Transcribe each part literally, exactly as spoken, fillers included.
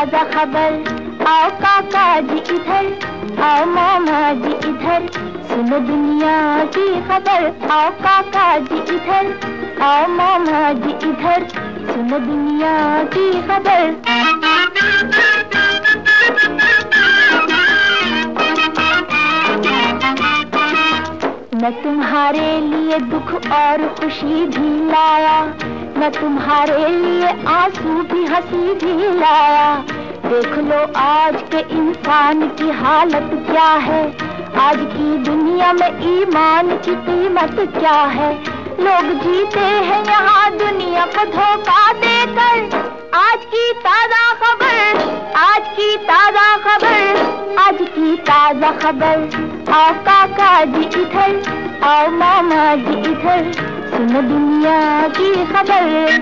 ताजा खबर, आओ काका जी इधर, आओ मामा जी इधर, सुनो दुनिया की खबर। आओ काका जी इधर, आओ मामा जी इधर, सुनो दुनिया की खबर। मैं तुम्हारे लिए दुख और खुशी भी लाया, मैं तुम्हारे लिए आंसू भी हंसी भी लाया। देख लो आज के इंसान की हालत क्या है, आज की दुनिया में ईमान की कीमत क्या है। लोग जीते हैं यहाँ दुनिया को धोखा देकर। आज की ताजा खबर, आज की ताजा खबर, आज की ताजा खबर। आओ काका जी इधर, आओ मामा जी इधर, सुनो दुनिया की खबर।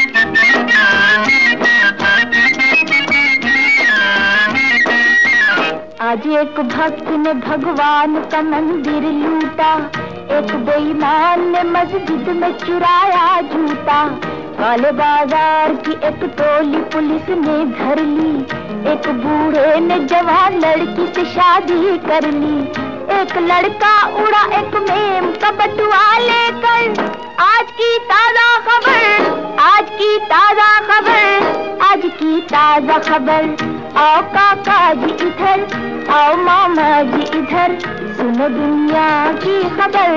आज एक भक्त ने भगवान का मंदिर लूटा, एक बेईमान ने मस्जिद में चुराया जूता। काले बाजार की एक टोली पुलिस ने धर ली, एक बूढ़े ने जवान लड़की से शादी कर ली। एक लड़का उड़ा एक मेम का बटुआ लेकर। आज की ताजा खबर, आज की ताजा खबर, आज की ताजा खबर। आओ काका जी इधर, आओ मामा जी इधर, सुनो दुनिया की खबर।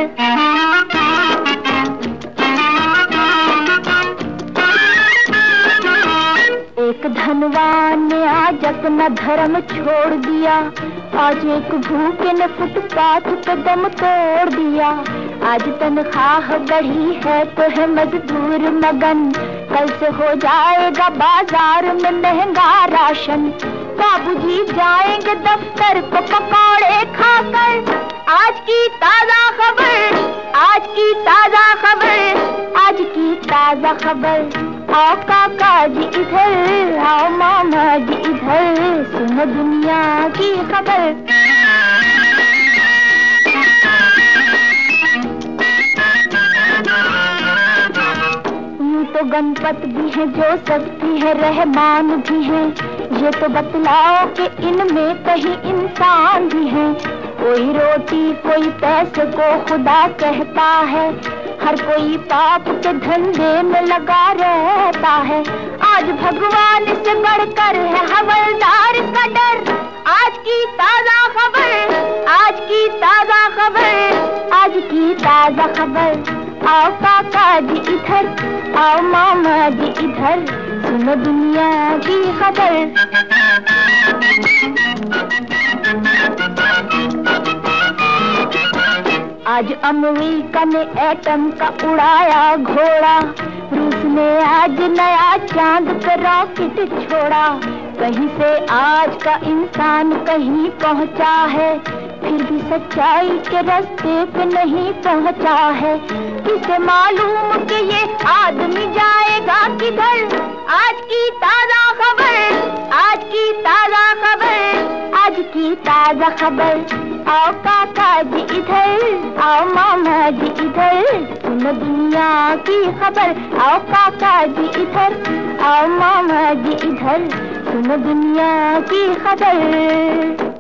एक धनवान ने आज अपना धर्म छोड़ दिया, आज एक भूखे ने फुटपाथ पे दम तोड़ दिया। आज तनख्वाह बढ़ी है तो है मजदूर मगन, कल से हो जाएगा बाजार में महंगा राशन। बाबूजी जाएंगे दफ्तर को पकौड़े खाकर। आज की ताजा खबर, आज की ताजा खबर, आज की ताजा खबर। आओ काका जी इधर, आओ मामा जी इधर, सुनो दुनिया की खबर। यूं तो गणपत भी है जो शक्ति है, रहमान भी है, ये तो बतलाओ कि इनमें कहीं इंसान भी है। कोई रोटी कोई पैसे को खुदा कहता है, हर कोई पाप के धंधे में लगा रहता है। आज भगवान से बढ़कर है हवलदार का डर। आज की ताजा खबर, आज की ताजा खबर, आज की ताजा खबर। आओ काका जी इधर, आओ मामा जी इधर, सुनो दुनिया की खबर। आज अमेरिका ने एटम का उड़ाया घोड़ा, रूस ने आज नया चांद पर रॉकेट छोड़ा। कहीं से आज का इंसान कहीं पहुंचा है, फिर भी सच्चाई के रास्ते पे नहीं पहुंचा है। किसे मालूम कि ये आदमी जाएगा किधर। आज की ताजा खबर, आज की ताजा खबर, आज की ताजा खबर। आओ काका जी इधर, आओ मामा जी इधर, सुनो दुनिया की खबर। आओ काका जी इधर, आओ मामा जी इधर, सुनो दुनिया की खबर।